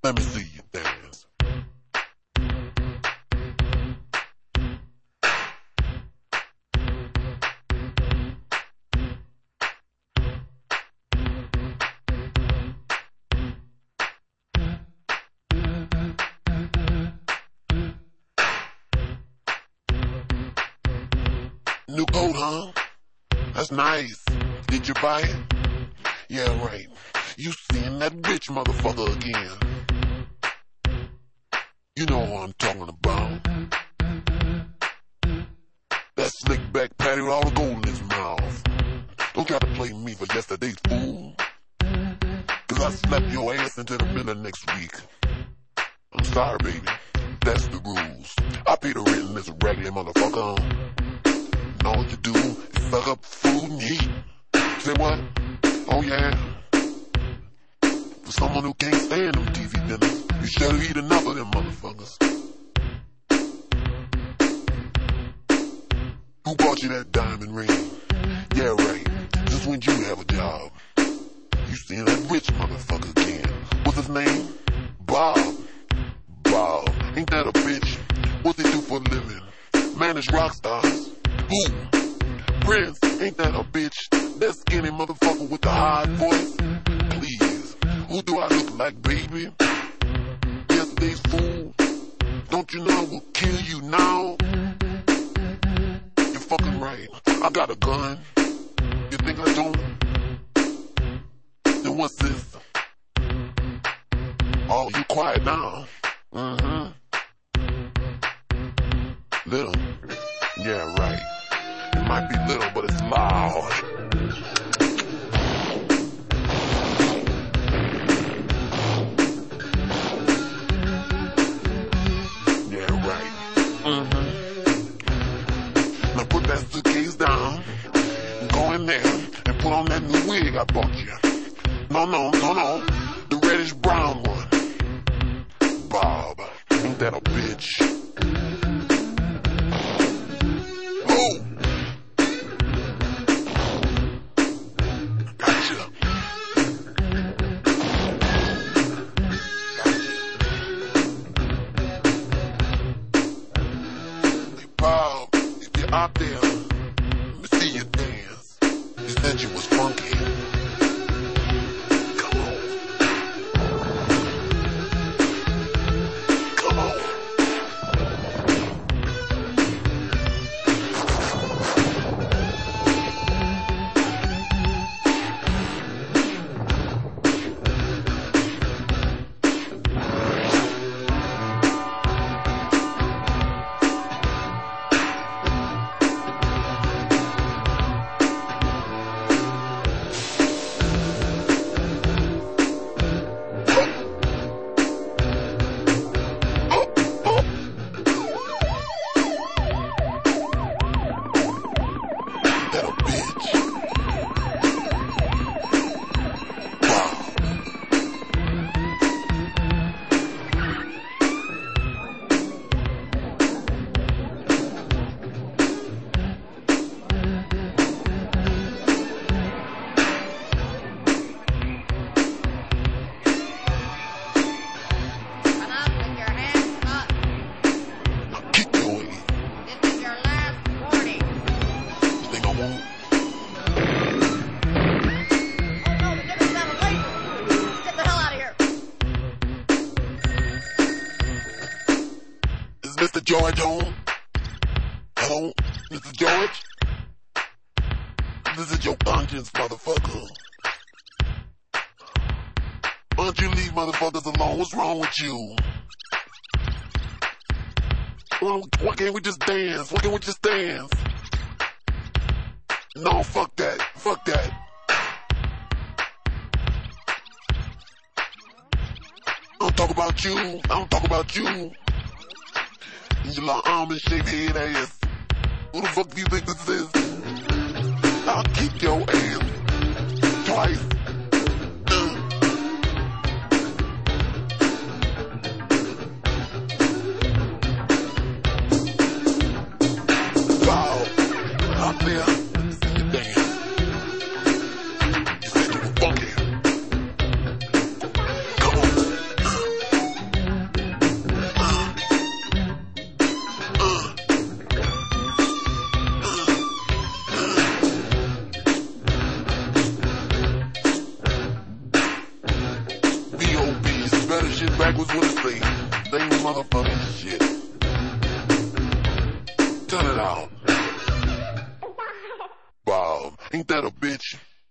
Let me see you dance. New coat, huh? That's nice. Did you buy it? Yeah, right. You seeing that rich motherfucker again. You know who I'm talking about. That slick back patty with all the gold in his mouth. Don't try to play me for yesterday's fool. Cause I slap your ass into the middle of next week. I'm sorry, baby. That's the rules. I pay the rent in this raggedy motherfucker. And all you do is suck up food and eat. Say what? Oh yeah. For someone who can't stand them TV dinners, you should eat enough of them motherfuckers. Who bought you that diamond ring? Yeah, right. Just when you have a job. You seen that rich motherfucker again. What's his name? Bob. Bob. Ain't that a bitch? What's he do for a living? Manage rock stars. Who? Prince. Ain't that a bitch? That skinny motherfucker with the high voice? Please. Who do I look like, baby? Yesterday's fool? Don't you know I will kill you now? You're fucking right. I got a gun. You think I don't? Then what's this? Oh, you quiet now. Little. Yeah, right. It might be little, but it's loud. Yeah, right. Now put that suitcase down. Go in there and put on that new wig I bought you. No. The reddish brown one. Bob. Ain't that a bitch? Oh! Gotcha. Hey, Bob, if you're out there, let me see you dance. You said you was funky. Come on. Come on. That a bitch. Come up with your hands up. Keep your way. This is your last warning. You think I won't? Oh no, the dinner's not late. Get the hell out of here. Is Mr. George home? Hello? Mr. George? This is your conscience, motherfucker. Why don't you leave motherfuckers alone? What's wrong with you? Why can't we just dance? Why can't we just dance? No, fuck that. Fuck that. I don't talk about you. I don't talk about you. And your little almond-shaped head ass. Who the fuck do you think this is? I'll kick your ass. Twice. Wow. Out there. See you dance. You said you were funky. Come on. say same motherfucking shit. Turn it on. Bob, ain't that a bitch?